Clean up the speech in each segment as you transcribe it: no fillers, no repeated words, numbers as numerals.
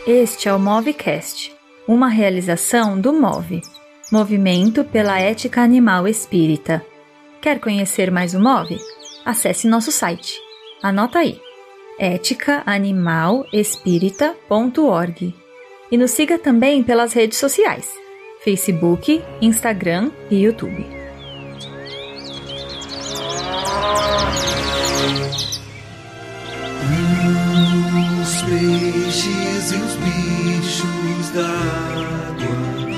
Este é o MoveCast, uma realização do MOVE, Movimento pela Ética Animal Espírita. Quer conhecer mais o MOVE? Acesse nosso site. Anota aí, eticaanimalespirita.org. E nos siga também pelas redes sociais, Facebook, Instagram e YouTube. Os peixes e os bichos d'água,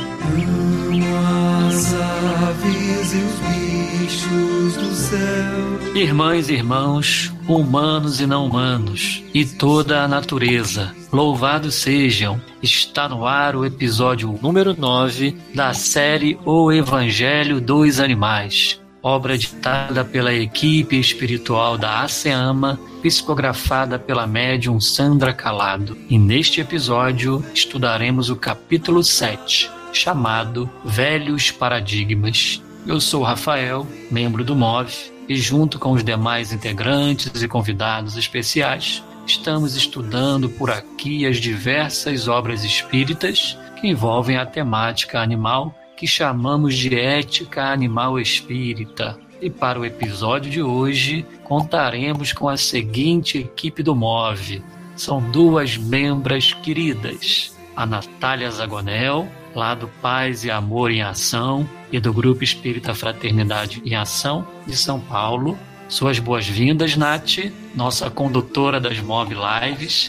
as aves e os bichos do céu. Irmãs e irmãos, humanos e não humanos, e toda a natureza, louvados sejam! Está no ar o episódio número 9 da série O Evangelho dos Animais, obra ditada pela equipe espiritual da ASEAMA, psicografada pela médium Sandra Calado. E neste episódio estudaremos o capítulo 7, chamado Velhos Paradigmas. Eu sou o Rafael, membro do MOVE, e junto com os demais integrantes e convidados especiais, estamos estudando por aqui as diversas obras espíritas que envolvem a temática animal, que chamamos de ética animal espírita. E para o episódio de hoje, contaremos com a seguinte equipe do MOVE. São duas membras queridas, a Natália Zagonel, lá do Paz e Amor em Ação e do Grupo Espírita Fraternidade em Ação de São Paulo. Suas boas-vindas, Nath, nossa condutora das MOVE Lives.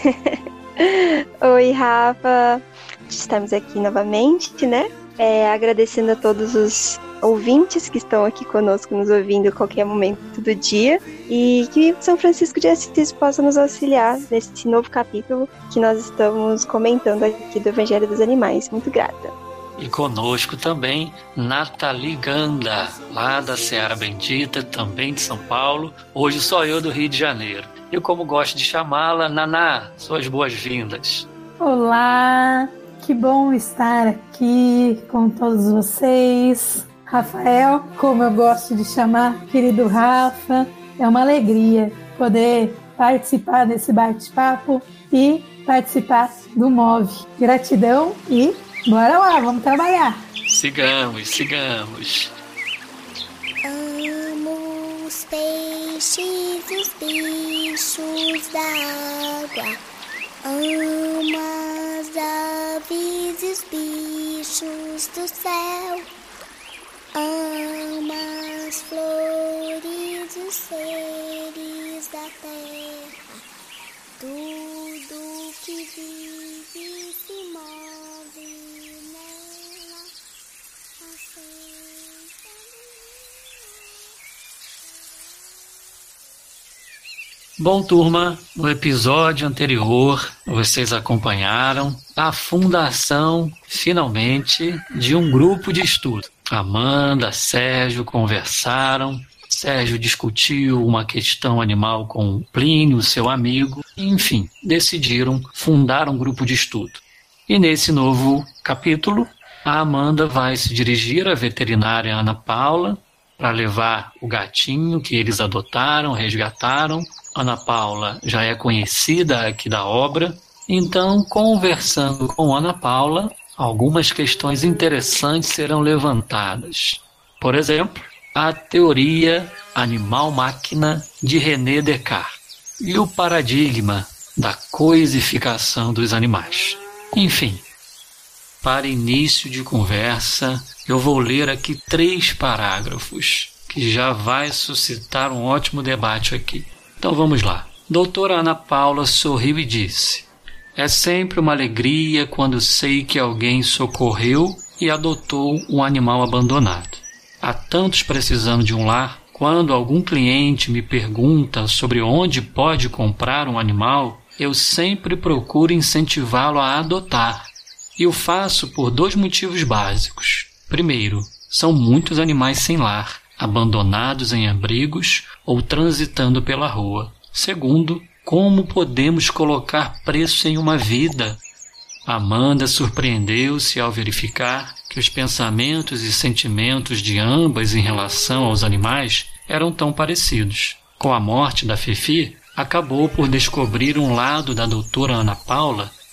Oi, Rafa. Estamos aqui novamente, né? Agradecendo a todos os ouvintes que estão aqui conosco, nos ouvindo a qualquer momento do dia, e que São Francisco de Assis possa nos auxiliar nesse novo capítulo que nós estamos comentando aqui do Evangelho dos Animais. Muito grata. E conosco também Nathalie Ganda, lá da Seara Bendita, também de São Paulo. Hoje só eu do Rio de Janeiro. Eu, como gosto de chamá-la, Naná, suas boas-vindas. Olá, que bom estar aqui com todos vocês. Rafael, como eu gosto de chamar, querido Rafa, é uma alegria poder participar desse bate-papo e participar do MOVE. Gratidão e bora lá, vamos trabalhar. Sigamos. Amo os peixes e os bichos da água. Amo as aves e os bichos do céu. Amo as flores e os seres da terra. Tudo que vive se move nela. Bom, turma, no episódio anterior, vocês acompanharam a fundação, finalmente, de um grupo de estudo. Amanda, Sérgio conversaram, Sérgio discutiu uma questão animal com Plínio, seu amigo, e, enfim, decidiram fundar um grupo de estudo. E nesse novo capítulo, a Amanda vai se dirigir à veterinária Ana Paula para levar o gatinho que eles adotaram, resgataram. Ana Paula já é conhecida aqui da obra, então, conversando com Ana Paula, algumas questões interessantes serão levantadas. Por exemplo, a teoria animal-máquina de René Descartes e o paradigma da coisificação dos animais. Enfim, para início de conversa, eu vou ler aqui 3 parágrafos, que já vai suscitar um ótimo debate aqui. Então vamos lá. Doutora Ana Paula sorriu e disse: é sempre uma alegria quando sei que alguém socorreu e adotou um animal abandonado. Há tantos precisando de um lar. Quando algum cliente me pergunta sobre onde pode comprar um animal, eu sempre procuro incentivá-lo a adotar. E o faço por 2 motivos básicos. Primeiro, são muitos animais sem lar, abandonados em abrigos ou transitando pela rua. Segundo, como podemos colocar preço em uma vida? Amanda surpreendeu-se ao verificar que os pensamentos e sentimentos de ambas em relação aos animais eram tão parecidos. Com a morte da Fifi, acabou por descobrir um lado da doutora Ana Paula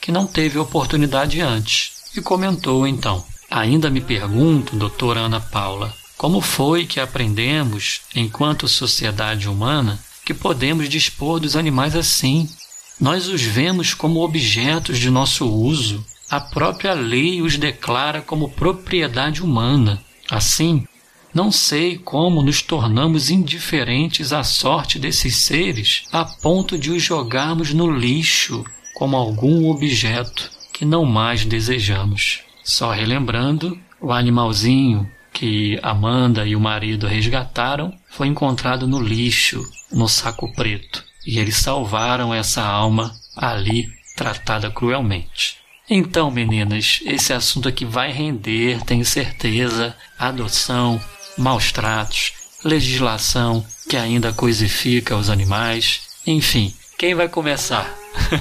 que não teve oportunidade antes e comentou então: ainda me pergunto, doutora Ana Paula, como foi que aprendemos, enquanto sociedade humana, que podemos dispor dos animais assim? Nós os vemos como objetos de nosso uso. A própria lei os declara como propriedade humana. Assim, não sei como nos tornamos indiferentes à sorte desses seres a ponto de os jogarmos no lixo como algum objeto que não mais desejamos. Só relembrando, o animalzinho que Amanda e o marido resgataram foi encontrado no lixo, no saco preto, e eles salvaram essa alma ali tratada cruelmente. Então, meninas, esse assunto aqui vai render, tenho certeza, adoção, maus tratos, legislação que ainda coisifica os animais. Enfim, quem vai começar?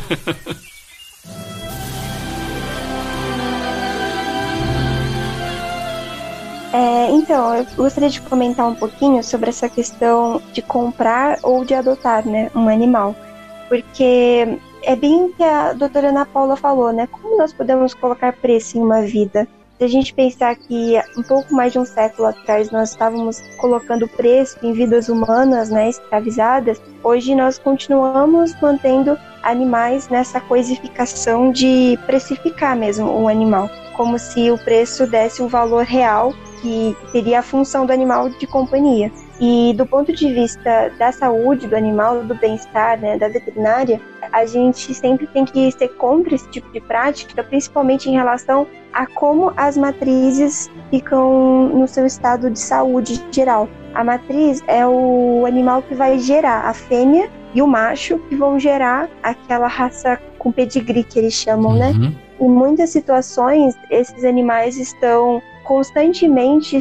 Então, eu gostaria de comentar um pouquinho sobre essa questão de comprar ou de adotar, né, um animal. Porque é bem o que a doutora Ana Paula falou, né? Como nós podemos colocar preço em uma vida? Se a gente pensar que um pouco mais de um século atrás nós estávamos colocando preço em vidas humanas, né, escravizadas, hoje nós continuamos mantendo animais nessa coisificação de precificar mesmo o animal, como se o preço desse um valor real que teria a função do animal de companhia. E do ponto de vista da saúde do animal, do bem-estar, né, da veterinária, a gente sempre tem que ser contra esse tipo de prática, principalmente em relação a como as matrizes ficam no seu estado de saúde geral. A matriz é o animal que vai gerar a fêmea e o macho, que vão gerar aquela raça com pedigree que eles chamam, né? Em muitas situações, esses animais estão constantemente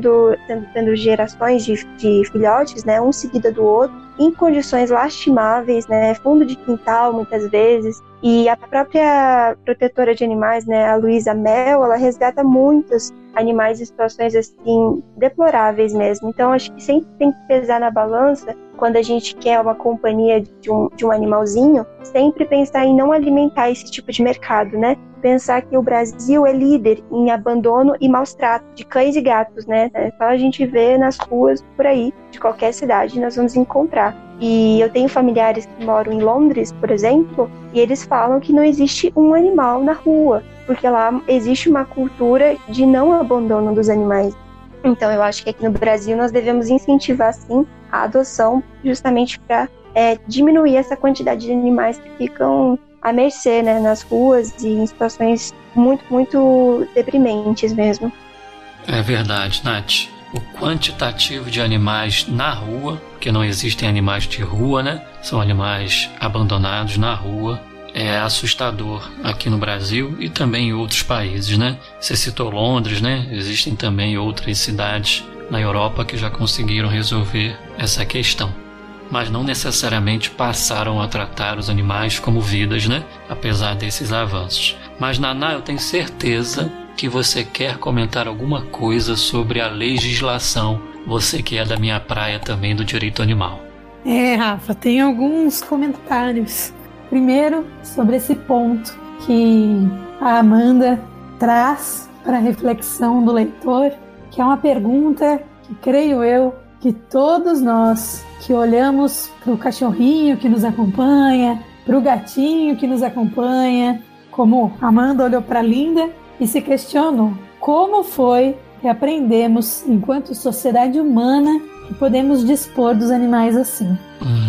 tendo gerações de filhotes, né, um seguido do outro, em condições lastimáveis, né, fundo de quintal muitas vezes. E a própria protetora de animais, né, a Luísa Mel, ela resgata muitos animais em situações assim deploráveis mesmo. Então acho que sempre tem que pesar na balança, quando a gente quer uma companhia de um animalzinho, sempre pensar em não alimentar esse tipo de mercado, né? Pensar que o Brasil é líder em abandono e maus tratos de cães e gatos, né? É só a gente ver nas ruas por aí, de qualquer cidade, nós vamos encontrar. E eu tenho familiares que moram em Londres, por exemplo, e eles falam que não existe um animal na rua, porque lá existe uma cultura de não abandono dos animais. Então eu acho que aqui no Brasil nós devemos incentivar, sim, a adoção, justamente para diminuir essa quantidade de animais que ficam à mercê, né, nas ruas e em situações muito, muito deprimentes mesmo. É verdade, Nath. O quantitativo de animais na rua, porque não existem animais de rua, né? São animais abandonados na rua. É assustador aqui no Brasil e também em outros países, né? Você citou Londres, né? Existem também outras cidades na Europa que já conseguiram resolver essa questão, mas não necessariamente passaram a tratar os animais como vidas, né? Apesar desses avanços. Mas, Naná, eu tenho certeza que você quer comentar alguma coisa sobre a legislação, você que é da minha praia também do direito animal. Rafa, tem alguns comentários. Primeiro, sobre esse ponto que a Amanda traz para a reflexão do leitor, que é uma pergunta que, creio eu, que todos nós que olhamos para o cachorrinho que nos acompanha, para o gatinho que nos acompanha, como a Amanda olhou para a Linda e se questionou: como foi que aprendemos, enquanto sociedade humana, que podemos dispor dos animais assim?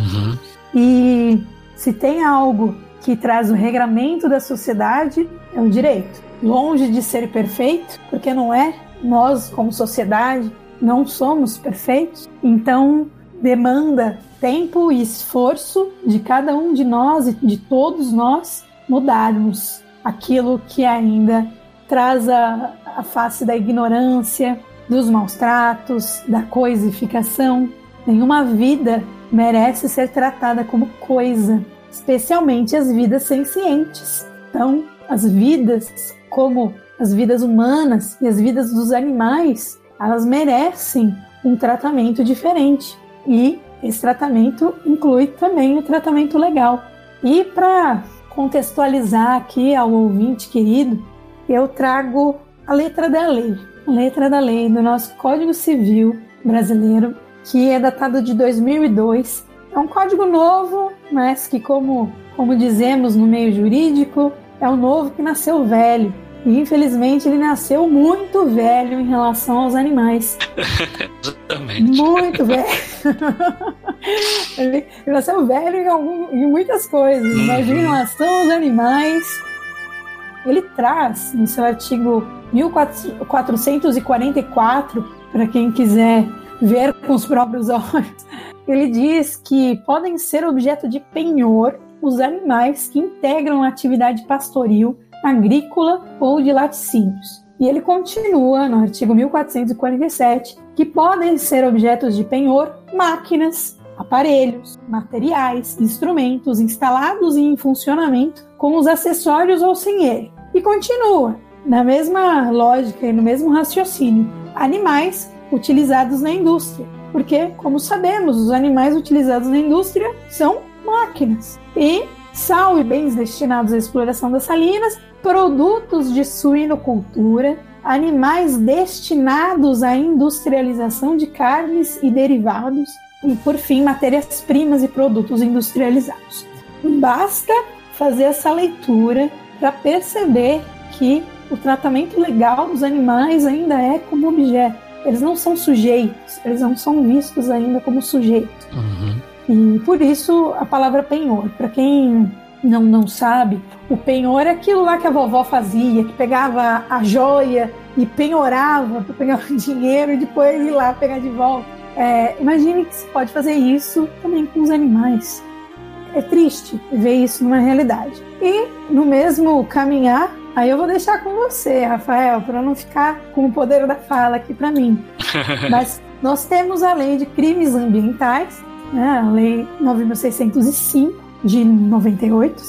E se tem algo que traz o regramento da sociedade, é o direito. Longe de ser perfeito, porque não é, nós como sociedade não somos perfeitos, então demanda tempo e esforço de cada um de nós e de todos nós mudarmos aquilo que ainda traz a face da ignorância, dos maus tratos, da coisificação. Nenhuma vida merece ser tratada como coisa, especialmente as vidas sencientes. Então, as vidas, como as vidas humanas e as vidas dos animais, elas merecem um tratamento diferente. E esse tratamento inclui também o tratamento legal. E para contextualizar aqui ao ouvinte querido, eu trago a letra da lei do nosso Código Civil brasileiro, que é datado de 2002. É um código novo, mas que, como dizemos no meio jurídico, é um novo que nasceu velho. E, infelizmente, ele nasceu muito velho em relação aos animais. Exatamente. Muito velho. Ele nasceu velho em muitas coisas, mas em relação aos animais, ele traz, no seu artigo 1444, para quem quiser ver com os próprios olhos, ele diz que podem ser objeto de penhor os animais que integram a atividade pastoril, agrícola ou de laticínios. E ele continua no artigo 1447 que podem ser objetos de penhor máquinas, aparelhos, materiais, instrumentos instalados e em funcionamento com os acessórios ou sem ele. E continua, na mesma lógica e no mesmo raciocínio, animais utilizados na indústria. Porque, como sabemos, os animais utilizados na indústria são máquinas. E sal e bens destinados à exploração das salinas, produtos de suinocultura, animais destinados à industrialização de carnes e derivados, e, por fim, matérias-primas e produtos industrializados. Basta fazer essa leitura para perceber que o tratamento legal dos animais ainda é como objeto. Eles não são sujeitos, eles não são vistos ainda como sujeitos. E por isso a palavra penhor. Para quem não sabe, o penhor é aquilo lá que a vovó fazia, que pegava a joia e penhorava para pegar o dinheiro e depois ir lá pegar de volta. Imagine que se pode fazer isso também com os animais. É triste ver isso numa realidade. E no mesmo caminhar, aí eu vou deixar com você, Rafael, para não ficar com o poder da fala aqui para mim. Mas nós temos a Lei de Crimes Ambientais, né, a Lei 9.605 de 98,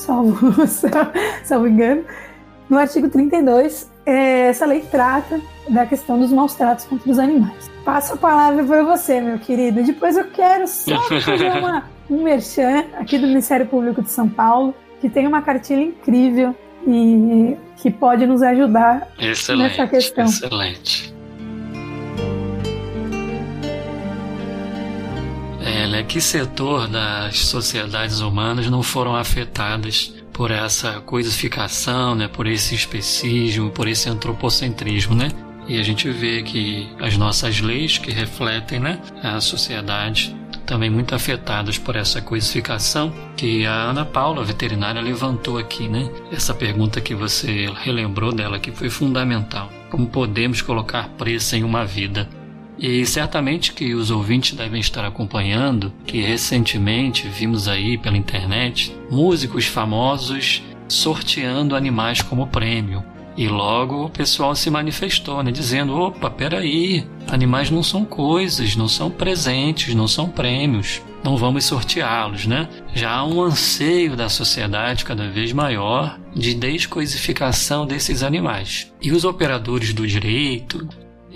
salvo engano. No artigo 32, essa lei trata da questão dos maus tratos contra os animais. Passo a palavra para você, meu querido. Depois eu quero só fazer um merchan aqui do Ministério Público de São Paulo, que tem uma cartilha incrível e que pode nos ajudar nessa questão. Excelente. Que setor das sociedades humanas não foram afetadas por essa coisificação, né, por esse especismo, por esse antropocentrismo, né? E a gente vê que as nossas leis que refletem, né, a sociedade também muito afetadas por essa coisificação, que a Ana Paula, a veterinária, levantou aqui, né? Essa pergunta que você relembrou dela, que foi fundamental. Como podemos colocar preço em uma vida? E certamente que os ouvintes devem estar acompanhando que recentemente vimos aí pela internet músicos famosos sorteando animais como prêmio. E logo o pessoal se manifestou, né, dizendo: opa, peraí, animais não são coisas, não são presentes, não são prêmios, não vamos sorteá-los, né? Já há um anseio da sociedade cada vez maior de descoisificação desses animais. E os operadores do direito,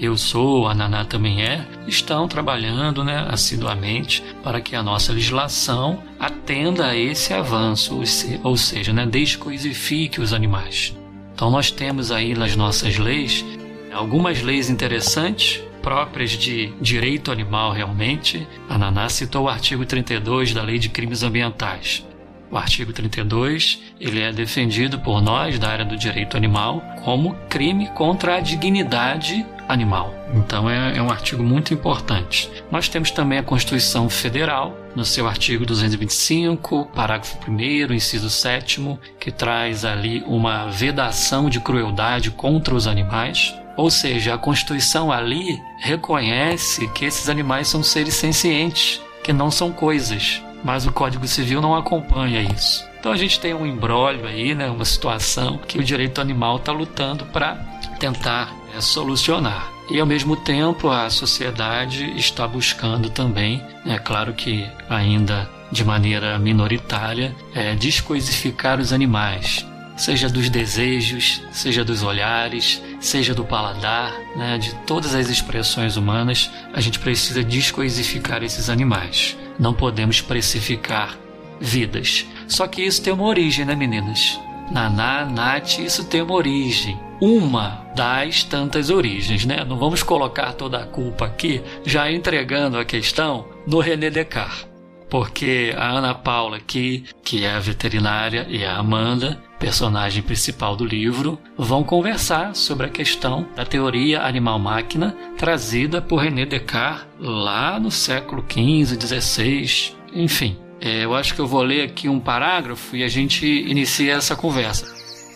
a Naná também estão trabalhando, né, assiduamente para que a nossa legislação atenda a esse avanço, ou seja, né, descoisifique os animais. Então nós temos aí nas nossas leis algumas leis interessantes, próprias de direito animal realmente. A Naná citou o artigo 32 da Lei de Crimes Ambientais. O artigo 32, ele é defendido por nós da área do direito animal como crime contra a dignidade animal. Então é um artigo muito importante. Nós temos também a Constituição Federal, no seu artigo 225, parágrafo 1º, inciso 7º, que traz ali uma vedação de crueldade contra os animais. Ou seja, a Constituição ali reconhece que esses animais são seres sencientes, que não são coisas. Mas o Código Civil não acompanha isso. Então a gente tem um imbróglio aí, né, uma situação que o direito animal está lutando para tentar solucionar. E ao mesmo tempo a sociedade está buscando também, é claro que ainda de maneira minoritária, descoisificar os animais, seja dos desejos, seja dos olhares, seja do paladar, né, de todas as expressões humanas. A gente precisa descoisificar esses animais. Não podemos precificar vidas. Só que isso tem uma origem, né, meninas? Naná, Nath, isso tem uma origem. Uma das tantas origens, né? Não vamos colocar toda a culpa aqui, já entregando a questão no René Descartes. Porque a Ana Paula aqui, que é a veterinária, e a Amanda, personagem principal do livro, vão conversar sobre a questão da teoria animal-máquina trazida por René Descartes lá no século XV, XVI, enfim. Eu acho que eu vou ler aqui um parágrafo e a gente inicia essa conversa.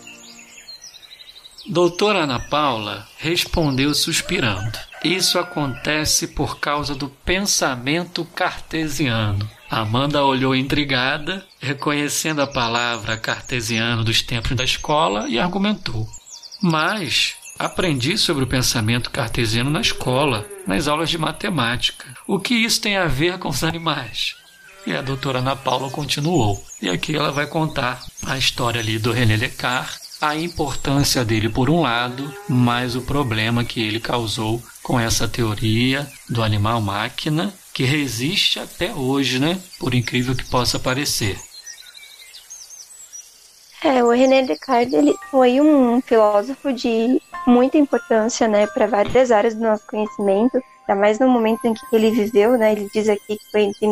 Doutora Ana Paula respondeu suspirando. Isso acontece por causa do pensamento cartesiano. Amanda olhou intrigada, reconhecendo a palavra cartesiano dos tempos da escola, e argumentou. Mas aprendi sobre o pensamento cartesiano na escola, nas aulas de matemática. O que isso tem a ver com os animais? E a doutora Ana Paula continuou. E aqui ela vai contar a história ali do René Descartes, a importância dele por um lado, mas o problema que ele causou com essa teoria do animal-máquina, que resiste até hoje, né? Por incrível que possa parecer. O René Descartes, ele foi um filósofo de muita importância, né, para várias áreas do nosso conhecimento, ainda mais no momento em que ele viveu, né? Ele diz aqui que foi entre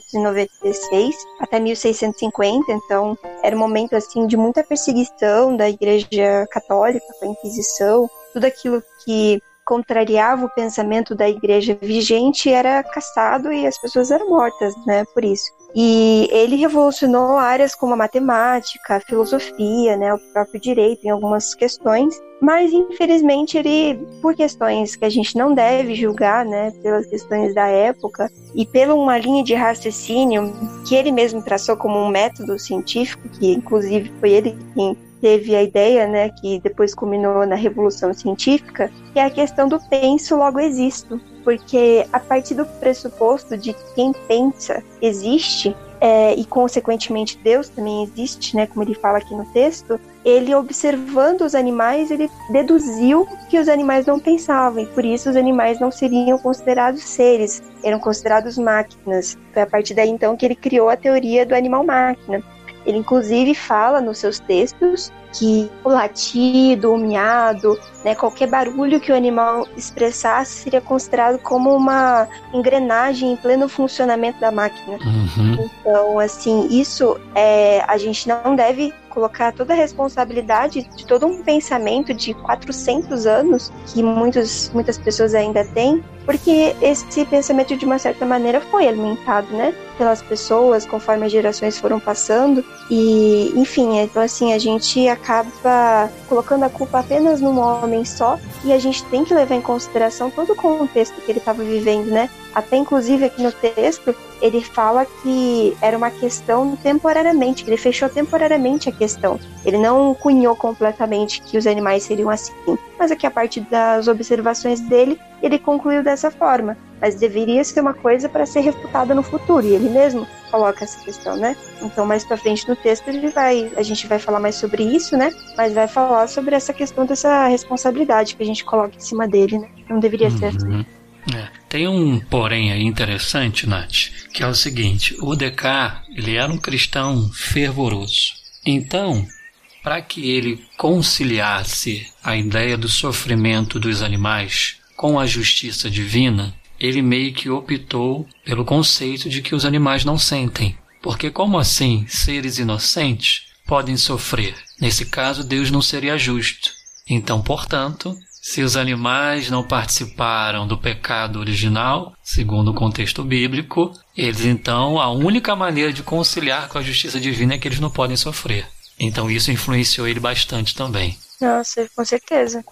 1596 até 1650, então era um momento assim de muita perseguição da Igreja Católica, com a Inquisição, tudo aquilo que contrariava o pensamento da igreja vigente era caçado e as pessoas eram mortas, né, por isso. E ele revolucionou áreas como a matemática, a filosofia, né, o próprio direito em algumas questões, mas infelizmente ele, por questões que a gente não deve julgar, né, pelas questões da época e pela uma linha de raciocínio que ele mesmo traçou como um método científico, que inclusive foi ele quem teve a ideia, né, que depois culminou na Revolução Científica, que é a questão do penso, logo existo. Porque a partir do pressuposto de que quem pensa existe, e consequentemente Deus também existe, né, como ele fala aqui no texto, ele observando os animais, ele deduziu que os animais não pensavam, e por isso os animais não seriam considerados seres, eram considerados máquinas. Foi a partir daí então que ele criou a teoria do animal-máquina. Ele inclusive fala nos seus textos que o latido, o miado, né, qualquer barulho que o animal expressasse seria considerado como uma engrenagem em pleno funcionamento da máquina. Então, assim, isso a gente não deve colocar toda a responsabilidade de todo um pensamento de 400 anos que muitas pessoas ainda têm, porque esse pensamento de uma certa maneira foi alimentado, né, pelas pessoas conforme as gerações foram passando e, enfim, então assim, a gente acaba colocando a culpa apenas num homem só e a gente tem que levar em consideração todo o contexto que ele estava vivendo, né? Até inclusive aqui no texto ele fala que era uma questão temporariamente, que ele fechou temporariamente a questão. Ele não cunhou completamente que os animais seriam assim, mas aqui a partir das observações dele, ele concluiu dessa forma. Mas deveria ser uma coisa para ser refutada no futuro, e ele mesmo coloca essa questão, né? Então mais pra frente no texto a gente vai falar mais sobre isso, né? Mas vai falar sobre essa questão dessa responsabilidade que a gente coloca em cima dele, né? Não deveria ser assim. Tem um porém aí interessante, Nath, que é o seguinte: o Descartes, ele era um cristão fervoroso. Então, para que ele conciliasse a ideia do sofrimento dos animais com a justiça divina, ele meio que optou pelo conceito de que os animais não sentem. Porque como assim seres inocentes podem sofrer? Nesse caso, Deus não seria justo. Então, portanto, se os animais não participaram do pecado original, segundo o contexto bíblico, eles então, a única maneira de conciliar com a justiça divina é que eles não podem sofrer. Então isso influenciou ele bastante também. Nossa, com certeza.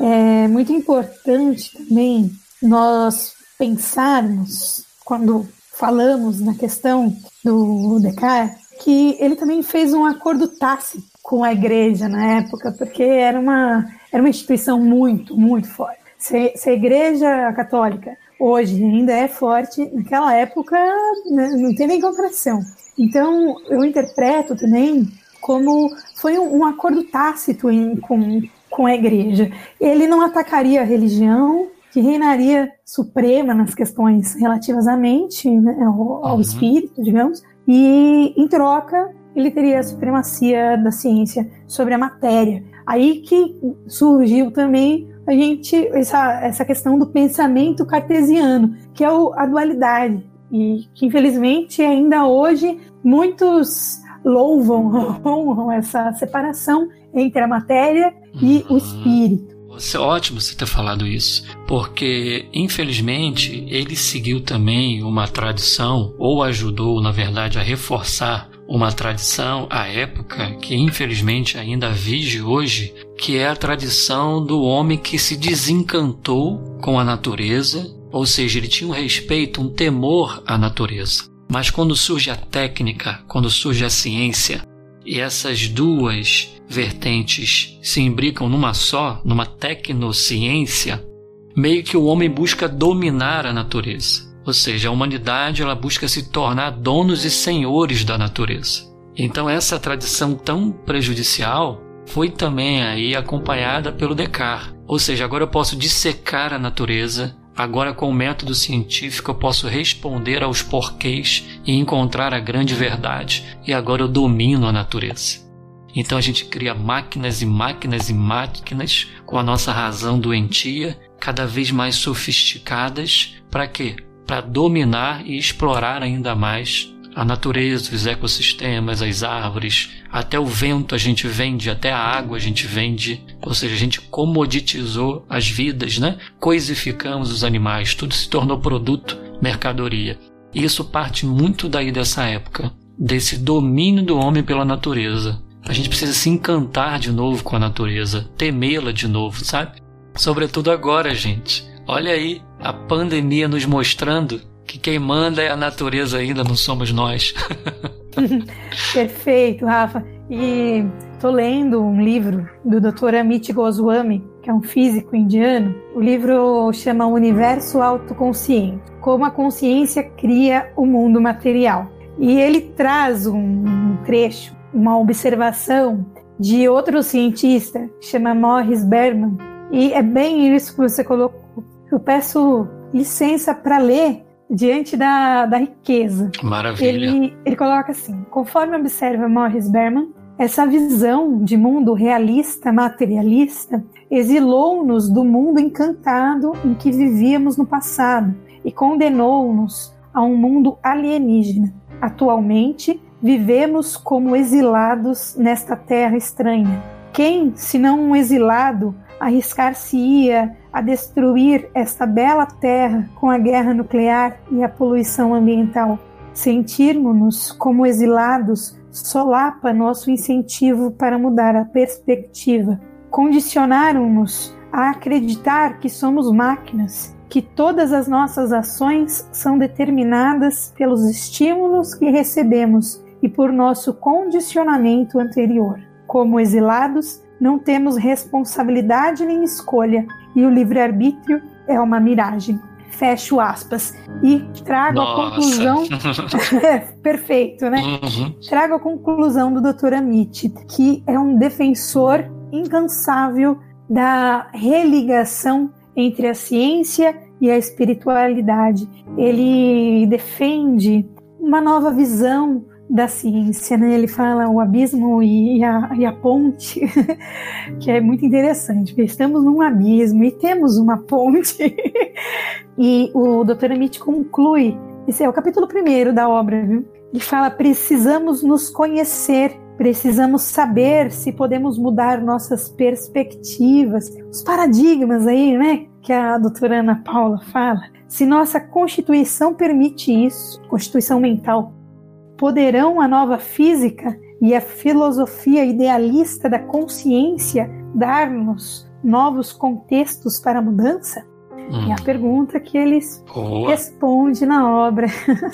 É muito importante também nós pensarmos, quando falamos na questão do Descartes, que ele também fez um acordo tácito com a igreja na época, porque era uma instituição muito, muito forte. Se a igreja católica hoje ainda é forte, naquela época, né, não tem nem comparação. Então, eu interpreto também como foi um acordo tácito com a igreja. Ele não atacaria a religião, que reinaria suprema nas questões relativas à mente, né, ao espírito, digamos, e em troca ele teria a supremacia da ciência sobre a matéria. Aí que surgiu também essa questão do pensamento cartesiano, que é a dualidade, e que infelizmente ainda hoje muitos honram essa separação entre a matéria e o espírito. Ótimo você ter falado isso, porque infelizmente ele seguiu também uma tradição, ou ajudou na verdade a reforçar uma tradição à época que infelizmente ainda vige hoje, que é a tradição do homem que se desencantou com a natureza, ou seja, ele tinha um respeito, um temor à natureza. Mas quando surge a técnica, quando surge a ciência, e essas duas vertentes se imbricam numa só, numa tecnociência, meio que o homem busca dominar a natureza. Ou seja, a humanidade ela busca se tornar donos e senhores da natureza. Então essa tradição tão prejudicial foi também aí acompanhada pelo Descartes. Ou seja, agora eu posso dissecar a natureza, agora com o método científico eu posso responder aos porquês e encontrar a grande verdade, e agora eu domino a natureza. Então a gente cria máquinas e máquinas e máquinas com a nossa razão doentia, cada vez mais sofisticadas, para quê? Para dominar e explorar ainda mais a natureza, os ecossistemas, as árvores, até o vento a gente vende, até a água a gente vende, ou seja, a gente comoditizou as vidas, né? Coisificamos os animais, tudo se tornou produto, mercadoria. E isso parte muito daí dessa época, desse domínio do homem pela natureza. A gente precisa se encantar de novo com a natureza, temê-la de novo, sabe? Sobretudo agora, gente. Olha aí, a pandemia nos mostrando que quem manda é a natureza ainda, não somos nós. Perfeito, Rafa. E estou lendo um livro do Dr. Amit Goswami, que é um físico indiano. O livro chama O Universo Autoconsciente, como a consciência cria o mundo material. E ele traz um trecho, uma observação de outro cientista, que chama Morris Berman. E é bem isso que você colocou. Eu peço licença para ler diante da riqueza. Maravilha. Ele coloca assim: conforme observa Morris Berman, essa visão de mundo realista, materialista, exilou-nos do mundo encantado em que vivíamos no passado e condenou-nos a um mundo alienígena. Atualmente, vivemos como exilados nesta terra estranha. Quem, se não um exilado, arriscar-se-ia a destruir esta bela terra com a guerra nuclear e a poluição ambiental? Sentirmos-nos como exilados solapa nosso incentivo para mudar a perspectiva. Condicionaram-nos a acreditar que somos máquinas, que todas as nossas ações são determinadas pelos estímulos que recebemos e por nosso condicionamento anterior. Como exilados, não temos responsabilidade nem escolha, e o livre-arbítrio é uma miragem. Fecho aspas. E trago a conclusão... Perfeito, né? Trago a conclusão do Dr. Amit, que é um defensor incansável da religação entre a ciência e a espiritualidade. Ele defende uma nova visão da ciência, né? Ele fala o abismo e a ponte, que é muito interessante, porque estamos num abismo e temos uma ponte. E o Dr. Amit conclui, esse é o capítulo 1 da obra, viu? Ele fala: precisamos nos conhecer, precisamos saber se podemos mudar nossas perspectivas, os paradigmas aí, né? Que a doutora Ana Paula fala. Se nossa constituição permite isso, constituição mental, poderão a nova física e a filosofia idealista da consciência dar-nos novos contextos para a mudança? É a pergunta que eles respondem na obra.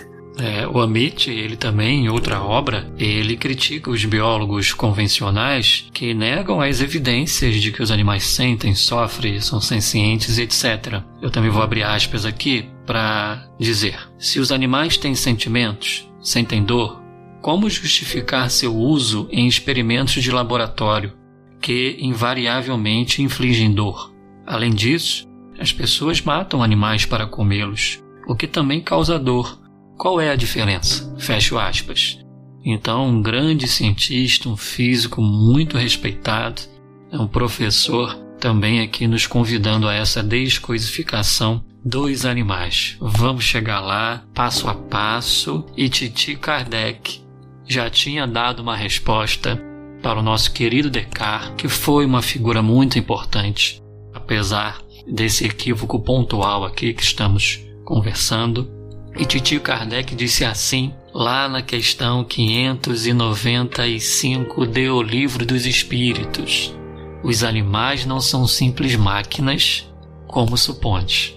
O Amit, ele também, em outra obra, ele critica os biólogos convencionais que negam as evidências de que os animais sentem, sofrem, são sencientes, etc. Eu também vou abrir aspas aqui para dizer: se os animais têm sentimentos, sentem dor, como justificar seu uso em experimentos de laboratório que invariavelmente infligem dor? Além disso, As pessoas matam animais para comê-los, o que também causa dor. Qual é a diferença? Fecho aspas. Então, um grande cientista, um físico muito respeitado, um professor também aqui nos convidando a essa descoisificação dos animais. Vamos chegar lá, passo a passo, e Titi Kardec já tinha dado uma resposta para o nosso querido Descartes, que foi uma figura muito importante, apesar desse equívoco pontual aqui que estamos conversando. E Titi Kardec disse assim, lá na questão 595 de O Livro dos Espíritos: os animais não são simples máquinas, como supondes,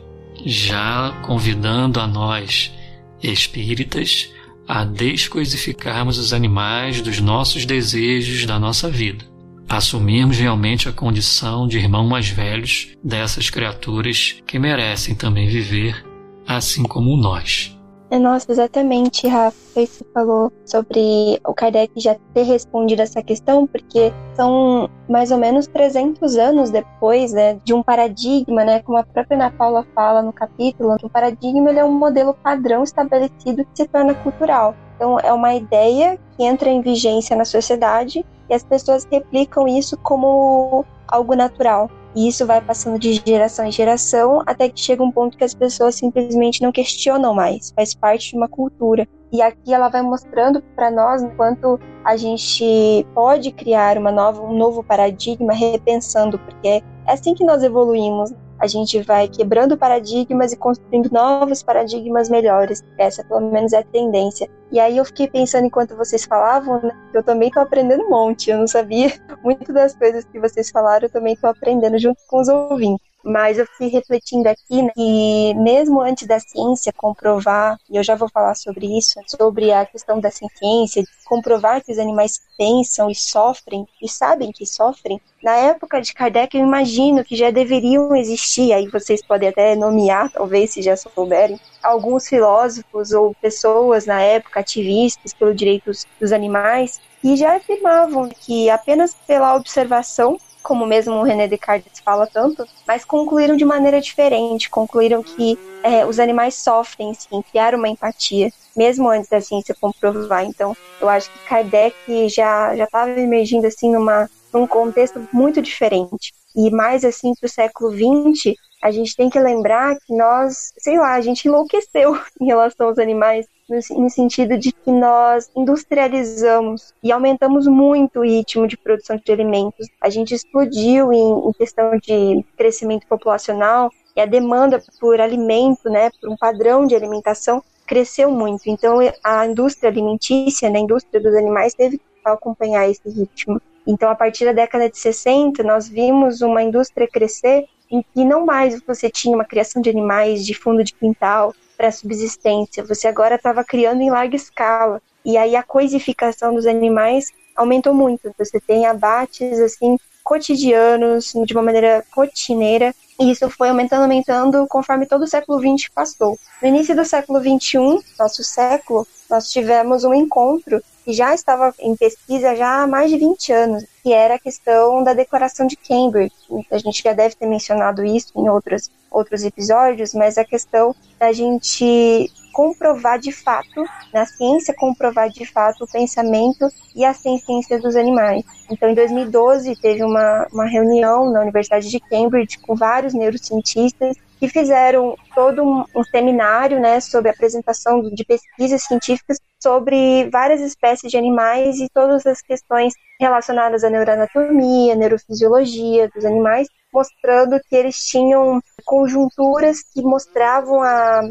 já convidando a nós, espíritas, a descoisificarmos os animais dos nossos desejos da nossa vida. Assumirmos realmente a condição de irmãos mais velhos dessas criaturas que merecem também viver assim como nós. Nossa, exatamente, Rafa, você falou sobre o Kardec já ter respondido essa questão, porque são mais ou menos 300 anos depois, né, de um paradigma, né, como a própria Ana Paula fala no capítulo, que o paradigma ele é um modelo padrão estabelecido que se torna cultural. Então, é uma ideia que entra em vigência na sociedade e as pessoas replicam isso como algo natural. E isso vai passando de geração em geração até que chega um ponto que as pessoas simplesmente não questionam mais. Faz parte de uma cultura. E aqui ela vai mostrando para nós enquanto a gente pode criar um novo paradigma repensando, porque é assim que nós evoluímos. A gente vai quebrando paradigmas e construindo novos paradigmas melhores. Essa, pelo menos, é a tendência. E aí eu fiquei pensando, enquanto vocês falavam, né, que eu também estou aprendendo um monte. Eu não sabia muito das coisas que vocês falaram, eu também estou aprendendo junto com os ouvintes. Mas eu fui refletindo aqui, né, que mesmo antes da ciência comprovar, e eu já vou falar sobre isso, sobre a questão da ciência, de comprovar que os animais pensam e sofrem, e sabem que sofrem, na época de Kardec eu imagino que já deveriam existir, aí vocês podem até nomear, talvez, se já souberem, alguns filósofos ou pessoas na época, ativistas pelos direitos dos animais, que já afirmavam que apenas pela observação, como mesmo o René Descartes fala tanto, mas concluíram de maneira diferente, concluíram que os animais sofrem, sim, criaram uma empatia, mesmo antes da ciência comprovar. Então, eu acho que Kardec já estava emergindo assim num contexto muito diferente. E mais assim para o século XX, a gente tem que lembrar que nós, a gente enlouqueceu em relação aos animais, no sentido de que nós industrializamos e aumentamos muito o ritmo de produção de alimentos. A gente explodiu em questão de crescimento populacional e a demanda por alimento, né, por um padrão de alimentação, cresceu muito. Então, a indústria alimentícia, né, a indústria dos animais, teve que acompanhar esse ritmo. Então, a partir da década de 60, nós vimos uma indústria crescer em que não mais você tinha uma criação de animais de fundo de quintal para subsistência, você agora estava criando em larga escala. E aí a coisificação dos animais aumentou muito. Você tem abates assim cotidianos, de uma maneira rotineira, e isso foi aumentando conforme todo o século XX passou. No início do século XXI, nosso século, nós tivemos um encontro que já estava em pesquisa já há mais de 20 anos, que era a questão da Declaração de Cambridge. A gente já deve ter mencionado isso em outros episódios, mas a questão da gente comprovar de fato, na ciência comprovar de fato o pensamento e a ciência dos animais. Então, em 2012, teve uma reunião na Universidade de Cambridge com vários neurocientistas que fizeram todo um seminário, né, sobre a apresentação de pesquisas científicas sobre várias espécies de animais e todas as questões relacionadas à neuroanatomia, neurofisiologia dos animais, mostrando que eles tinham conjunturas que demonstravam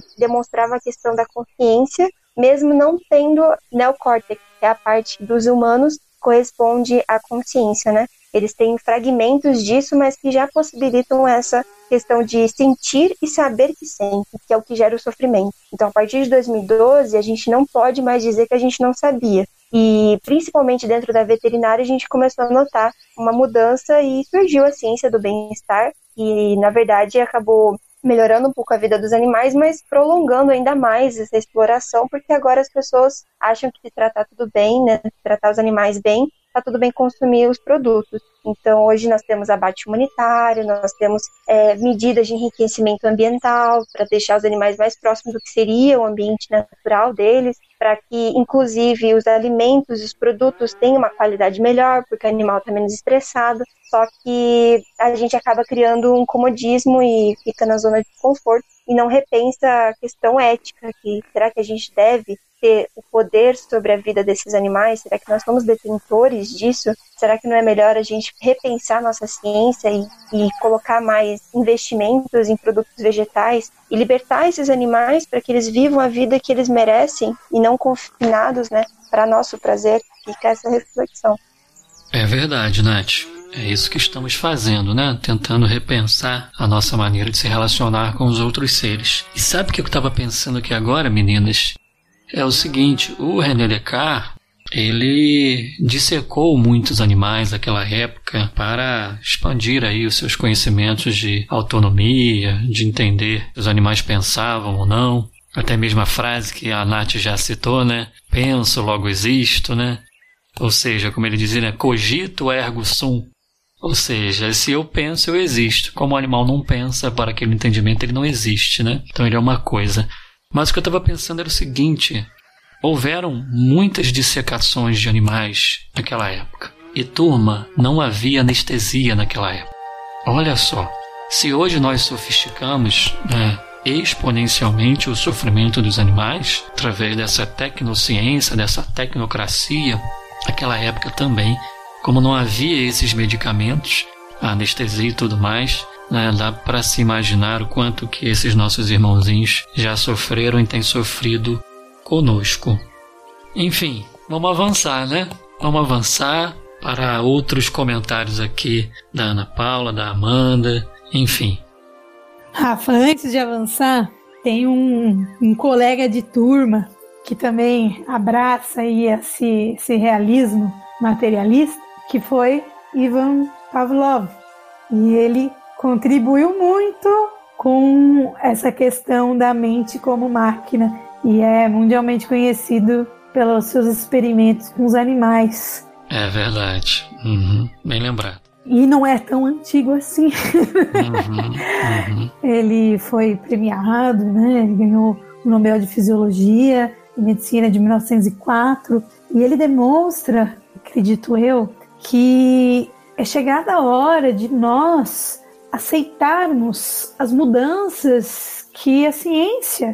a questão da consciência, mesmo não tendo neocórtex, que é a parte dos humanos que corresponde à consciência, né? Eles têm fragmentos disso, mas que já possibilitam essa questão de sentir e saber que sente, que é o que gera o sofrimento. Então, a partir de 2012, a gente não pode mais dizer que a gente não sabia. E, principalmente dentro da veterinária, a gente começou a notar uma mudança e surgiu a ciência do bem-estar, e, na verdade, acabou melhorando um pouco a vida dos animais, mas prolongando ainda mais essa exploração, porque agora as pessoas acham que se tratar tudo bem, né, tratar os animais bem, tá tudo bem consumir os produtos. Então, hoje nós temos abate humanitário, nós temos medidas de enriquecimento ambiental para deixar os animais mais próximos do que seria o ambiente natural deles, para que, inclusive, os alimentos e os produtos tenham uma qualidade melhor, porque o animal está menos estressado. Só que a gente acaba criando um comodismo e fica na zona de conforto e não repensa a questão ética, que será que a gente deve ter o poder sobre a vida desses animais? Será que nós somos detentores disso? Será que não é melhor a gente repensar nossa ciência e colocar mais investimentos em produtos vegetais e libertar esses animais para que eles vivam a vida que eles merecem e não confinados, né, para nosso prazer? Fica essa reflexão. É verdade, Nath. É isso que estamos fazendo, né? Tentando repensar a nossa maneira de se relacionar com os outros seres. E sabe o que eu estava pensando aqui agora, meninas? É o seguinte, o René Descartes, ele dissecou muitos animais daquela época para expandir aí os seus conhecimentos de autonomia, de entender se os animais pensavam ou não. Até mesmo a frase que a Nath já citou, né? Penso, logo existo, né? Ou seja, como ele dizia, né? Cogito ergo sum. Ou seja, se eu penso, eu existo. Como o animal não pensa, para aquele entendimento, ele não existe, né? Então ele é uma coisa. Mas o que eu estava pensando era o seguinte: houveram muitas dissecações de animais naquela época. E, turma, não havia anestesia naquela época. Olha só, se hoje nós sofisticamos, né, exponencialmente o sofrimento dos animais, através dessa tecnociência, dessa tecnocracia, naquela época também, como não havia esses medicamentos, a anestesia e tudo mais, né, dá para se imaginar o quanto que esses nossos irmãozinhos já sofreram e têm sofrido conosco. Enfim, vamos avançar, né? Vamos avançar para outros comentários aqui da Ana Paula, da Amanda, enfim. Rafa, antes de avançar, tem um colega de turma que também abraça aí esse realismo materialista, que foi Ivan Pavlov. E ele contribuiu muito com essa questão da mente como máquina e é mundialmente conhecido pelos seus experimentos com os animais. É verdade. Bem lembrado. E não é tão antigo assim. Ele foi premiado, né? Ele ganhou o Nobel de Fisiologia e Medicina de 1904 e ele demonstra, acredito eu, que é chegada a hora de nós aceitarmos as mudanças que a ciência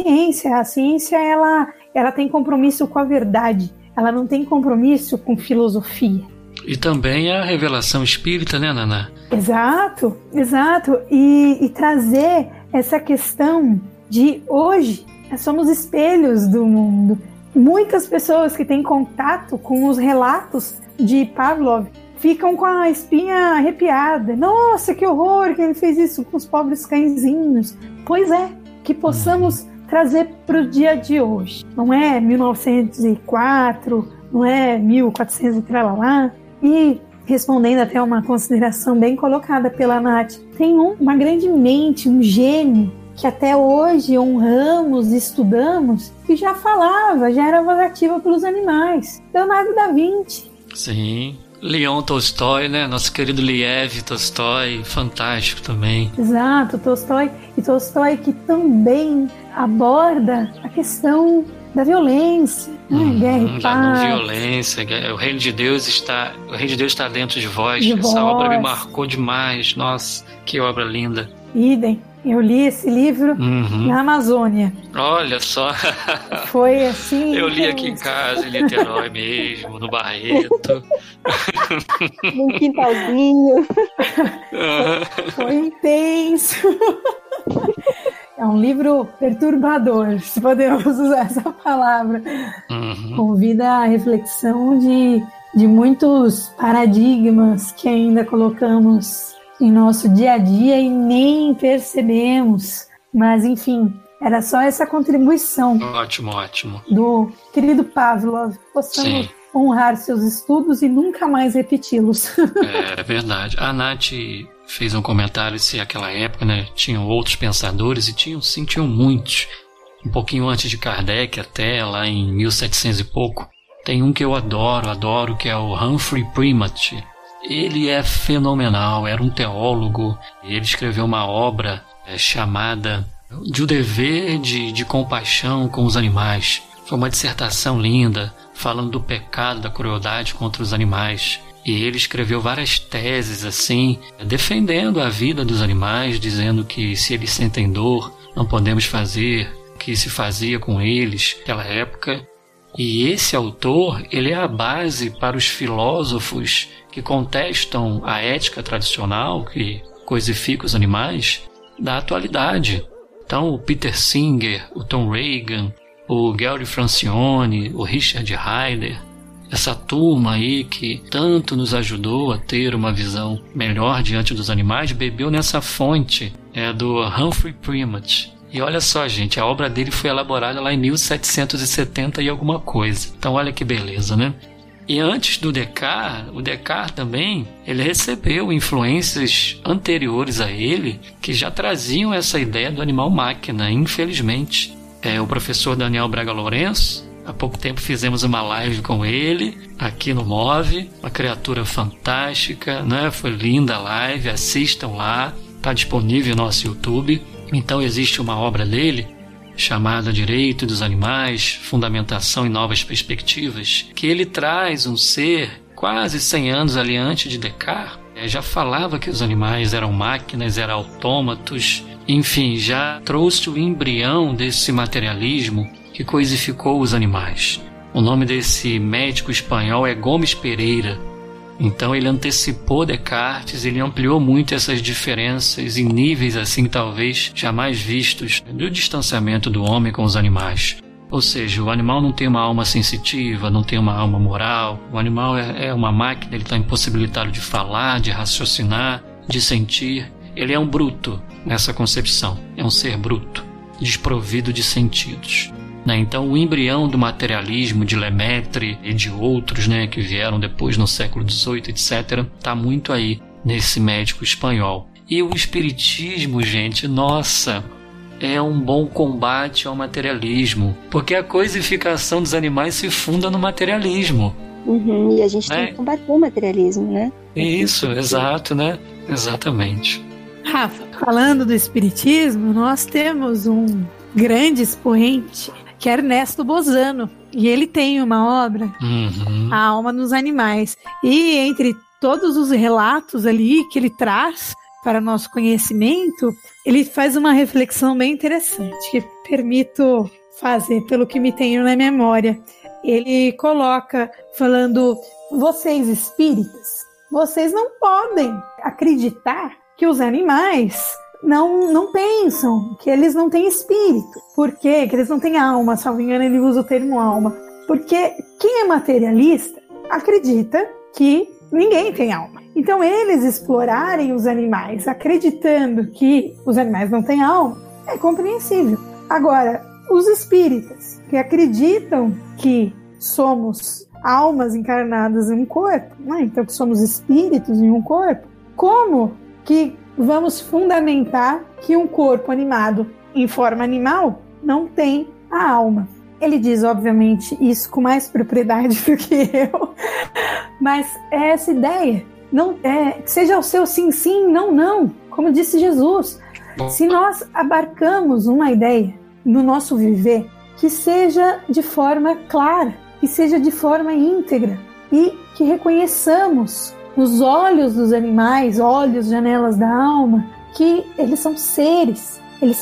ela tem compromisso com a verdade, ela não tem compromisso com filosofia. E também a revelação espírita, né, Naná? Exato. E trazer essa questão de hoje, nós somos espelhos do mundo. Muitas pessoas que têm contato com os relatos de Pavlov ficam com a espinha arrepiada. Nossa, que horror que ele fez isso com os pobres cãezinhos. Pois é, que possamos trazer para o dia de hoje. Não é 1904, não é 1400 e tralalá. E respondendo até uma consideração bem colocada pela Nath, tem uma grande mente, um gênio, que até hoje honramos e estudamos, que já falava, já era vocativa pelos animais. Leonardo da Vinci. Sim. Leon Tolstói, né? Nosso querido Liev Tolstói, fantástico também. Exato, Tolstói. E Tolstói que também aborda a questão da violência, né? Guerra e da não paz. violência, o reino de Deus está dentro de vós. Essa obra me marcou demais. Nossa, que obra linda. Idem. Eu li esse livro na Amazônia. Olha só. Foi assim. Eu li aqui em casa, em Niterói mesmo, no Barreto. Num quintalzinho. Foi intenso. É um livro perturbador, se podemos usar essa palavra. Convida à reflexão de muitos paradigmas que ainda colocamos em nosso dia a dia e nem percebemos. Mas, enfim, era só essa contribuição. Ótimo. Do querido Pavlov. Possamos honrar seus estudos e nunca mais repeti-los. É verdade. A Nath fez um comentário se naquela época, né, tinham outros pensadores e tinham muitos. Um pouquinho antes de Kardec, até lá em 1700 e pouco, Tem um que eu adoro, que é o Humphrey Primat. Ele é fenomenal, era um teólogo, e ele escreveu uma obra chamada De o Dever de Compaixão com os Animais. Foi uma dissertação linda, falando do pecado, da crueldade contra os animais. E ele escreveu várias teses assim, defendendo a vida dos animais, dizendo que se eles sentem dor, não podemos fazer o que se fazia com eles naquela época. E esse autor, ele é a base para os filósofos que contestam a ética tradicional, que coisifica os animais, da atualidade. Então, o Peter Singer, o Tom Reagan, o Gary Francione, o Richard Heider, essa turma aí que tanto nos ajudou a ter uma visão melhor diante dos animais, bebeu nessa fonte do Humphrey Primat. E olha só, gente, a obra dele foi elaborada lá em 1770 e alguma coisa. Então olha que beleza, né? E antes do Descartes, o Descartes também, ele recebeu influências anteriores a ele que já traziam essa ideia do animal-máquina, infelizmente. O professor Daniel Braga Lourenço, há pouco tempo fizemos uma live com ele, aqui no MOVE, uma criatura fantástica, né? Foi linda a live, assistam lá, está disponível no nosso YouTube. Então existe uma obra dele chamada Direito dos Animais, Fundamentação em Novas Perspectivas, que ele traz um ser quase 100 anos ali antes de Descartes, já falava que os animais eram máquinas, eram autômatos, enfim, já trouxe o embrião desse materialismo que coisificou os animais. O nome desse médico espanhol é Gomes Pereira. Então ele antecipou Descartes, ele ampliou muito essas diferenças em níveis assim talvez jamais vistos do distanciamento do homem com os animais. Ou seja, o animal não tem uma alma sensitiva, não tem uma alma moral, o animal é uma máquina, ele está impossibilitado de falar, de raciocinar, de sentir. Ele é um bruto nessa concepção, é um ser bruto, desprovido de sentidos. Então o embrião do materialismo de Lemaitre e de outros que vieram depois no século XVIII, etc., está muito aí nesse médico espanhol. E o espiritismo, gente, nossa, é um bom combate ao materialismo, porque a coisificação dos animais se funda no materialismo. E a gente tem que combater o materialismo, né? Isso, exato, né? Exatamente. Rafa, falando do espiritismo, nós temos um grande expoente, que é Ernesto Bozano, e ele tem uma obra, A Alma nos Animais, e entre todos os relatos ali que ele traz para nosso conhecimento, ele faz uma reflexão bem interessante, que permito fazer pelo que me tenho na memória. Ele coloca, falando, vocês espíritas, vocês não podem acreditar que os animais não pensam, que eles não têm espírito. Por quê? Que eles não têm alma, salvo engano ele usa o termo alma. Porque quem é materialista acredita que ninguém tem alma. Então eles explorarem os animais acreditando que os animais não têm alma é compreensível. Agora, os espíritas que acreditam que somos almas encarnadas em um corpo, então que somos espíritos em um corpo, como que vamos fundamentar que um corpo animado em forma animal não tem a alma? Ele diz, obviamente, isso com mais propriedade do que eu, mas é essa ideia. Não seja o seu sim, sim, não, não, como disse Jesus. Se nós abarcamos uma ideia no nosso viver, que seja de forma clara, que seja de forma íntegra e que reconheçamos nos olhos dos animais, olhos, janelas da alma, que eles são seres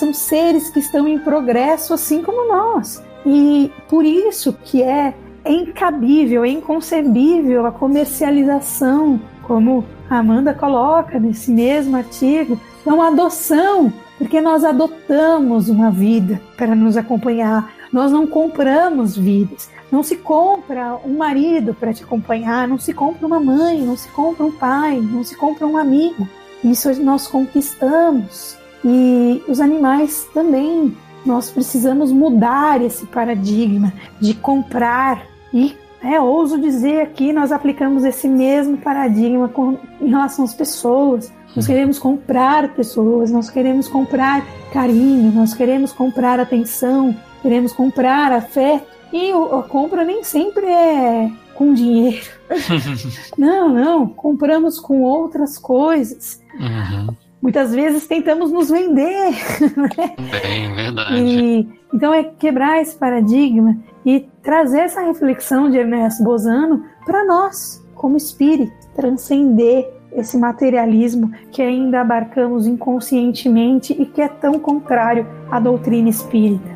que estão em progresso assim como nós. E por isso que é incabível, é inconcebível a comercialização, como a Amanda coloca nesse mesmo artigo, é uma adoção, porque nós adotamos uma vida para nos acompanhar, nós não compramos vidas. Não se compra um marido para te acompanhar, não se compra uma mãe, não se compra um pai, não se compra um amigo. Isso nós conquistamos. E os animais também, nós precisamos mudar esse paradigma de comprar. E ouso dizer aqui, nós aplicamos esse mesmo paradigma em relação às pessoas. Nós queremos comprar pessoas, nós queremos comprar carinho, nós queremos comprar atenção, queremos comprar afeto. E a compra nem sempre é com dinheiro. Não, compramos com outras coisas. Uhum. Muitas vezes tentamos nos vender. Né? Bem, verdade. Então é quebrar esse paradigma e trazer essa reflexão de Ernesto Bozano para nós, como espírito, transcender esse materialismo que ainda abarcamos inconscientemente e que é tão contrário à doutrina espírita.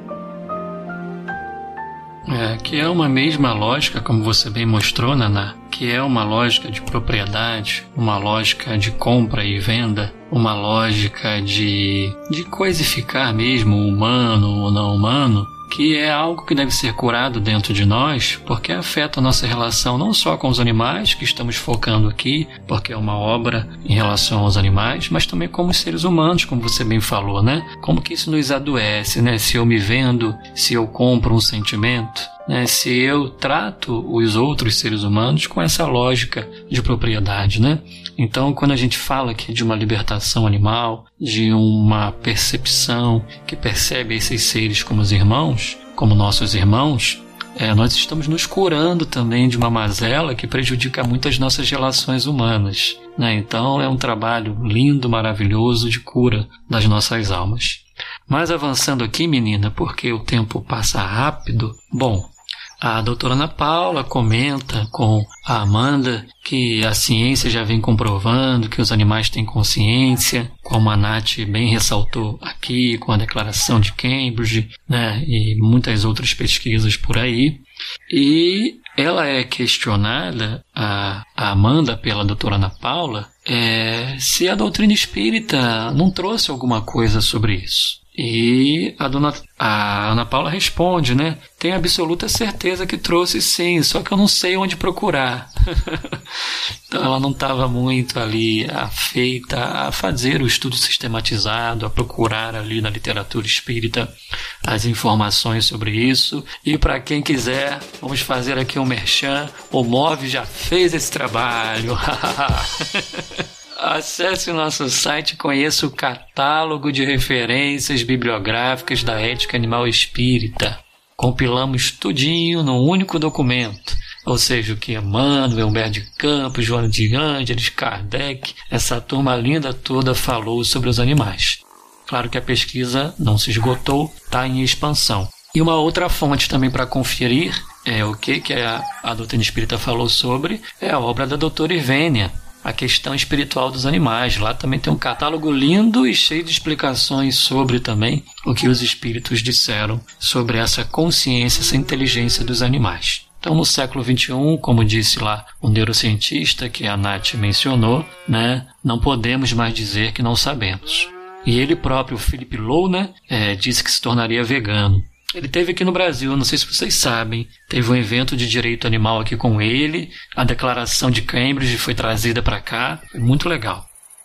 Que é uma mesma lógica, como você bem mostrou, Naná, que é uma lógica de propriedade, uma lógica de compra e venda, uma lógica de coisificar mesmo o humano ou não humano, que é algo que deve ser curado dentro de nós, porque afeta a nossa relação não só com os animais, que estamos focando aqui, porque é uma obra em relação aos animais, mas também como os seres humanos, como você bem falou, né? Como que isso nos adoece, né? Se eu me vendo, se eu compro um sentimento, né? Se eu trato os outros seres humanos com essa lógica de propriedade, né? Então, quando a gente fala aqui de uma libertação animal, de uma percepção que percebe esses seres como os irmãos, como nossos irmãos, nós estamos nos curando também de uma mazela que prejudica muito as nossas relações humanas, né? Então, é um trabalho lindo, maravilhoso de cura das nossas almas. Mas avançando aqui, menina, porque o tempo passa rápido, bom, a doutora Ana Paula comenta com a Amanda que a ciência já vem comprovando que os animais têm consciência, como a Nath bem ressaltou aqui, com a declaração de Cambridge, né, e muitas outras pesquisas por aí. E ela é questionada, a Amanda, pela doutora Ana Paula, se a doutrina espírita não trouxe alguma coisa sobre isso. E a Ana Paula responde, né? Tenho absoluta certeza que trouxe sim, só que eu não sei onde procurar. Então ela não estava muito ali afeita a fazer o estudo sistematizado, a procurar ali na literatura espírita as informações sobre isso. E para quem quiser, vamos fazer aqui um merchan. O MOV já fez esse trabalho. Acesse o nosso site e conheça o catálogo de referências bibliográficas da ética animal espírita. Compilamos tudinho num único documento. Ou seja, o que Emmanuel, Humberto de Campos, Joana de Ângeles, Kardec, essa turma linda toda falou sobre os animais. Claro que a pesquisa não se esgotou, está em expansão. E uma outra fonte também para conferir o que a doutrina espírita falou sobre é a obra da doutora Ivênia, A Questão Espiritual dos Animais. Lá também tem um catálogo lindo e cheio de explicações sobre também o que os espíritos disseram sobre essa consciência, essa inteligência dos animais. Então, no século XXI, como disse lá o neurocientista que a Nath mencionou, né, não podemos mais dizer que não sabemos. E ele próprio, Philip Lowe, né, disse que se tornaria vegano. Ele esteve aqui no Brasil, não sei se vocês sabem, teve um evento de direito animal aqui com ele, a declaração de Cambridge foi trazida para cá, foi muito legal.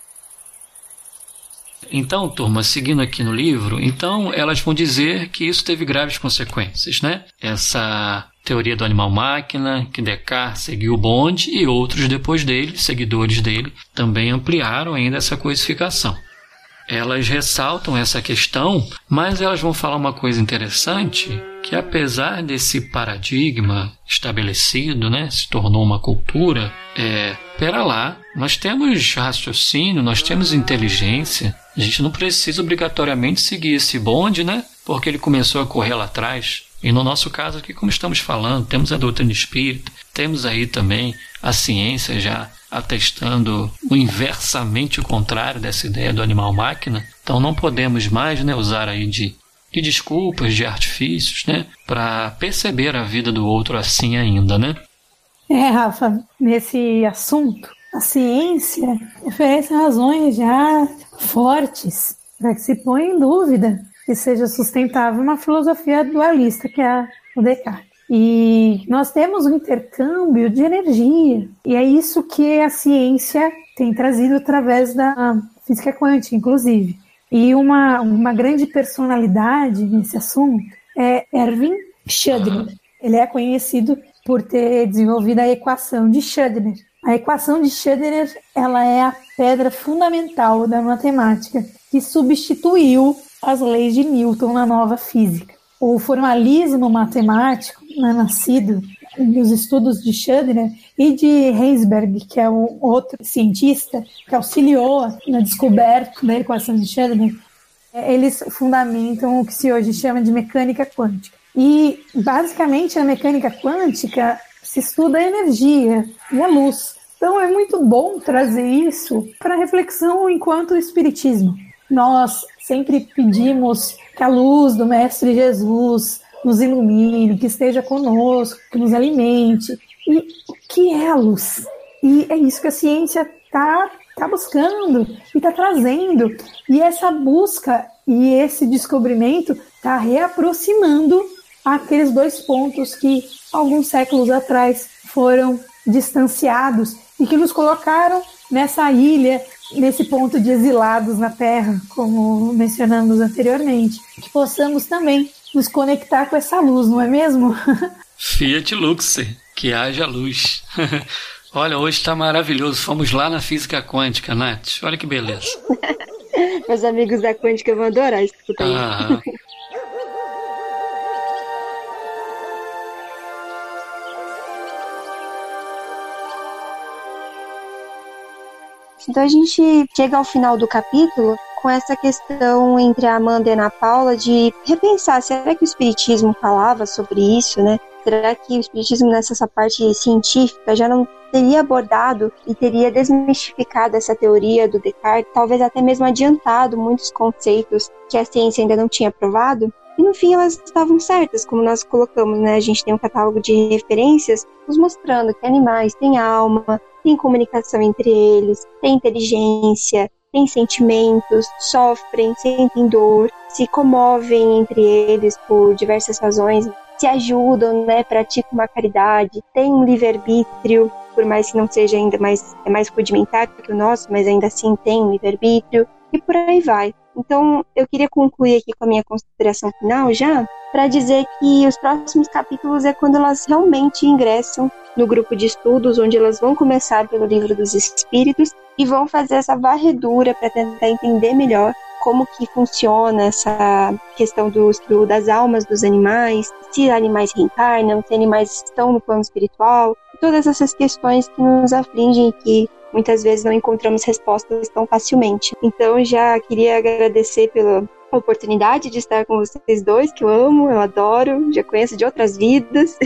Então, turma, seguindo aqui no livro, então elas vão dizer que isso teve graves consequências, né? Essa teoria do animal-máquina, que Descartes seguiu o bonde e outros depois dele, seguidores dele, também ampliaram ainda essa coisificação. Elas ressaltam essa questão, mas elas vão falar uma coisa interessante, que apesar desse paradigma estabelecido, né, se tornou uma cultura, pera lá, nós temos raciocínio, nós temos inteligência, a gente não precisa obrigatoriamente seguir esse bonde, né, porque ele começou a correr lá atrás. E no nosso caso aqui, como estamos falando, temos a doutrina espírita, temos aí também a ciência já atestando o inversamente contrário dessa ideia do animal-máquina. Então não podemos mais, né, usar aí de desculpas, de artifícios, né, para perceber a vida do outro assim ainda, né? Rafa, nesse assunto, a ciência oferece razões já fortes para que se ponha em dúvida que seja sustentável uma filosofia dualista, que é o Descartes. E nós temos um intercâmbio de energia, e é isso que a ciência tem trazido através da física quântica, inclusive. E uma grande personalidade nesse assunto é Erwin Schrödinger. Ele é conhecido por ter desenvolvido a equação de Schrödinger. A equação de Schrödinger, ela é a pedra fundamental da matemática que substituiu as leis de Newton na nova física. o formalismo matemático, né, nascido dos estudos de Schrödinger e de Heisenberg, que é um outro cientista que auxiliou na descoberta da equação de Schrödinger, eles fundamentam o que se hoje chama de mecânica quântica. E, basicamente, na mecânica quântica se estuda a energia e a luz. Então, é muito bom trazer isso para reflexão enquanto espiritismo. Nós sempre pedimos que a luz do Mestre Jesus nos ilumine, que esteja conosco, que nos alimente. E o que é a luz? E é isso que a ciência está buscando e está trazendo. E essa busca e esse descobrimento está reaproximando aqueles dois pontos que alguns séculos atrás foram distanciados e que nos colocaram nessa ilha, nesse ponto de exilados na Terra, como mencionamos anteriormente. Que possamos também nos conectar com essa luz, não é mesmo? Fiat Lux, que haja luz. Olha, hoje está maravilhoso. Fomos lá na física quântica, Nath. Olha que beleza. Meus amigos da quântica vão adorar escutar isso. Então a gente chega ao final do capítulo com essa questão entre a Amanda e a Ana Paula de repensar, será que o Espiritismo falava sobre isso, né? Será que o Espiritismo nessa parte científica já não teria abordado e teria desmistificado essa teoria do Descartes, talvez até mesmo adiantado muitos conceitos que a ciência ainda não tinha provado? E no fim elas estavam certas, como nós colocamos, né? A gente tem um catálogo de referências nos mostrando que animais têm alma, tem comunicação entre eles, tem inteligência, tem sentimentos, sofrem, sentem dor, se comovem entre eles por diversas razões, se ajudam, né, praticam uma caridade, têm um livre-arbítrio, por mais que não seja ainda mais rudimentar que o nosso, mas ainda assim tem um livre-arbítrio, e por aí vai. Então, eu queria concluir aqui com a minha consideração final já, para dizer que os próximos capítulos é quando elas realmente ingressam no grupo de estudos, onde elas vão começar pelo Livro dos Espíritos e vão fazer essa varredura para tentar entender melhor como que funciona essa questão das almas dos animais, se animais reencarnam, se animais estão no plano espiritual, todas essas questões que nos afligem e que muitas vezes não encontramos respostas tão facilmente. Então, já queria agradecer pela oportunidade de estar com vocês dois, que eu amo, eu adoro, já conheço de outras vidas.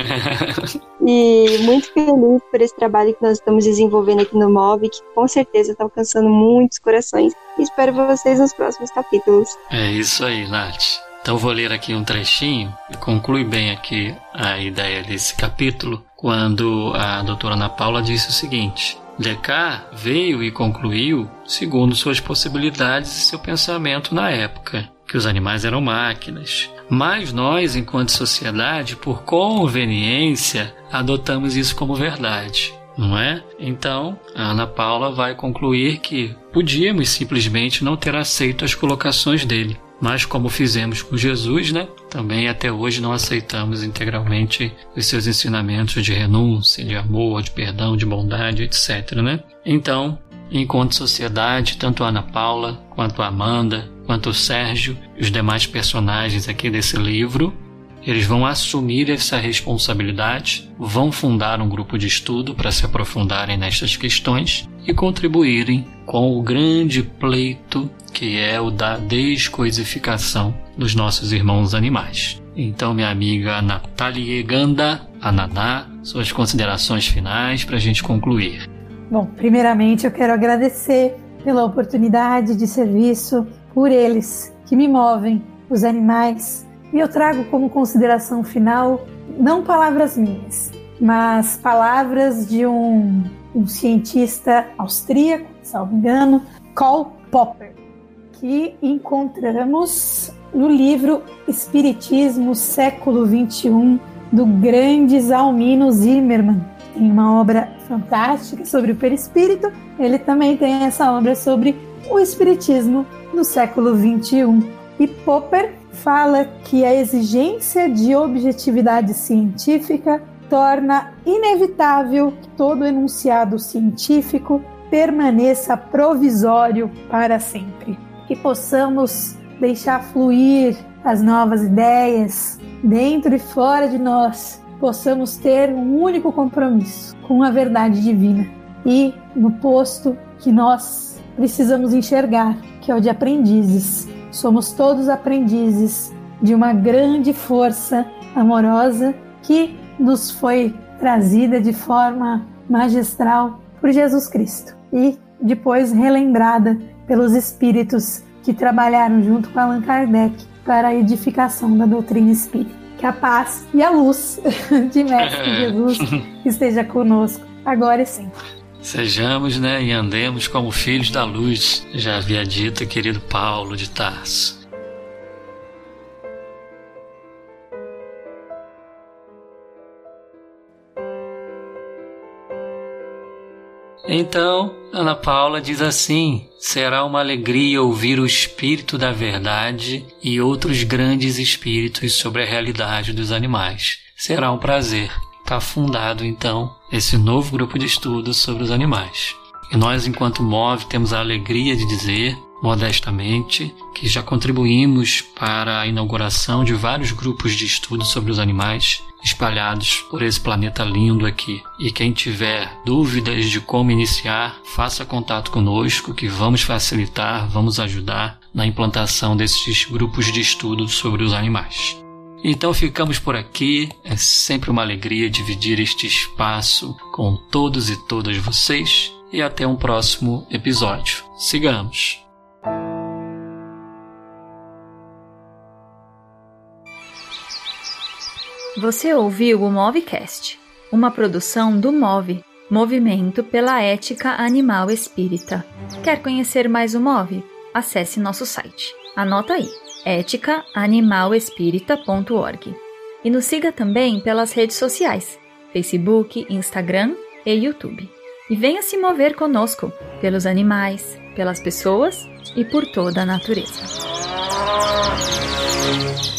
E muito feliz por esse trabalho que nós estamos desenvolvendo aqui no MOV, que com certeza está alcançando muitos corações. E espero vocês nos próximos capítulos. É isso aí, Nath. Então vou ler aqui um trechinho e conclui bem aqui a ideia desse capítulo, quando a doutora Ana Paula disse o seguinte: Descartes veio e concluiu, segundo suas possibilidades e seu pensamento na época, que os animais eram máquinas. Mas nós, enquanto sociedade, por conveniência, adotamos isso como verdade, não é? Então, a Ana Paula vai concluir que podíamos simplesmente não ter aceito as colocações dele. Mas como fizemos com Jesus, né? Também até hoje não aceitamos integralmente os seus ensinamentos de renúncia, de amor, de perdão, de bondade, etc, né? Então, enquanto sociedade, tanto a Ana Paula, quanto a Amanda, quanto o Sérgio e os demais personagens aqui desse livro, eles vão assumir essa responsabilidade, vão fundar um grupo de estudo para se aprofundarem nestas questões e contribuírem com o grande pleito que é o da descoisificação dos nossos irmãos animais. Então, minha amiga Nathalie Ganda, a Naná, suas considerações finais para a gente concluir. Bom, primeiramente eu quero agradecer pela oportunidade de serviço, por eles que me movem, os animais. E eu trago como consideração final, não palavras minhas, mas palavras de um cientista austríaco, salvo engano, Karl Popper, que encontramos no livro Espiritismo, século XXI, do grande Zalmino Zimmermann. Tem uma obra fantástica sobre o perispírito, ele também tem essa obra sobre o espiritismo no século XXI. E Popper fala que a exigência de objetividade científica torna inevitável que todo enunciado científico permaneça provisório para sempre. Que possamos deixar fluir as novas ideias, dentro e fora de nós, possamos ter um único compromisso com a verdade divina e no posto que nós precisamos enxergar, que é o de aprendizes. Somos todos aprendizes de uma grande força amorosa que nos foi trazida de forma magistral por Jesus Cristo e depois relembrada pelos espíritos que trabalharam junto com Allan Kardec para a edificação da doutrina espírita. Que a paz e a luz de Mestre Jesus esteja conosco agora e sempre. Sejamos, e andemos como filhos da luz, já havia dito querido Paulo de Tarso. Então, Ana Paula diz assim: será uma alegria ouvir o Espírito da Verdade e outros grandes espíritos sobre a realidade dos animais. Será um prazer. Está fundado, então, esse novo grupo de estudos sobre os animais. E nós, enquanto MOVE, temos a alegria de dizer, modestamente, que já contribuímos para a inauguração de vários grupos de estudos sobre os animais espalhados por esse planeta lindo aqui. E quem tiver dúvidas de como iniciar, faça contato conosco, que vamos facilitar, vamos ajudar na implantação desses grupos de estudos sobre os animais. Então ficamos por aqui, é sempre uma alegria dividir este espaço com todos e todas vocês e até um próximo episódio. Sigamos! Você ouviu o MOVEcast, uma produção do MOVE, Movimento pela Ética Animal Espírita. Quer conhecer mais o MOVE? Acesse nosso site. Anota aí, eticaanimalespírita.org. E nos siga também pelas redes sociais, Facebook, Instagram e YouTube. E venha se mover conosco, pelos animais, pelas pessoas e por toda a natureza.